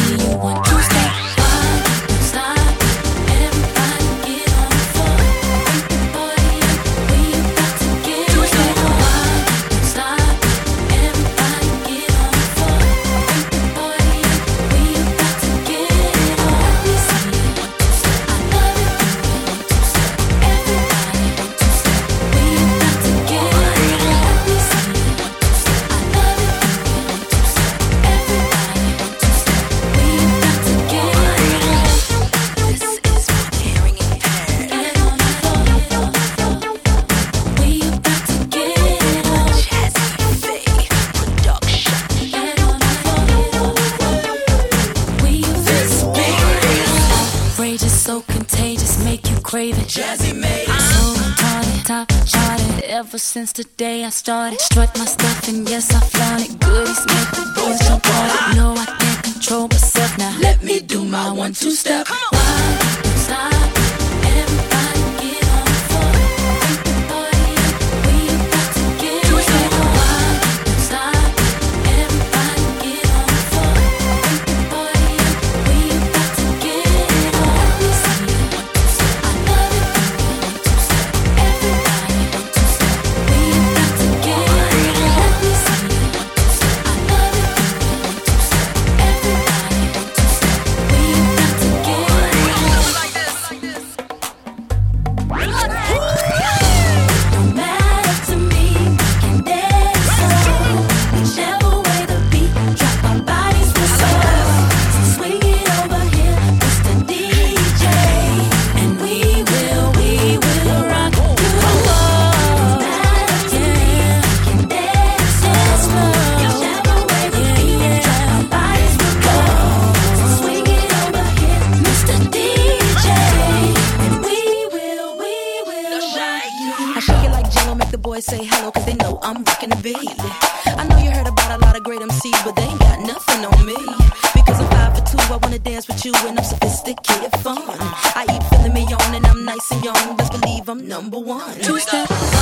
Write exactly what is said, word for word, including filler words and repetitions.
you want to step. One, stop. Everybody get on the floor. Break the party up. We about to get it on. One, stop. Everybody get on the floor. Break the party up. We about to get it on. Let me see you want to step. I love it when you want to step. Everybody want to step. We about to get it on. Let me see you want to step. I love it when you want to step. Everybody want to step. We about to get it on. This is for the hearing impaired. Get on the floor. We about to get it on. Jazzy Faye production. Get on the floor. We this outrageous, so contagious, make you crave it. Jazzy made it. So retarded, top charted. Ever since the day I started, strut my stuff and yes I flaunt it. Goodies make the boys jump on it. No, I can't control myself now. Let me do my one two step. One, stop. Everybody get on the floor. Break the party up. We about to get it on. One, stop. Everybody get on the floor. Break the party up. We about to get it on. Let me see you want to step. I love it when you want to step. Everybody want to step. We about to get it on. Let me see you want to step. I love it when you want to step. Everybody want to step. We about to get it on. No matter to me, can dance on whichever way the beat drop. Our bodies will soar. So swing it over here, Mister D J, and we will, we will rock you. No matter to me, can dance on whichever way the beat drop. Our bodies will go. So swing it over here, Mister D J, and we will, we will rock you. I shake it like Jello, make the boys say hello, cause they know I'm rocking the beat. I know you heard about a lot of great M Cs, but they ain't got nothing on me. Because I'm five for two, I wanna dance with you, and I'm sophisticated fun. I eat filet mignon, and I'm nice and young, best believe I'm number one. Two step.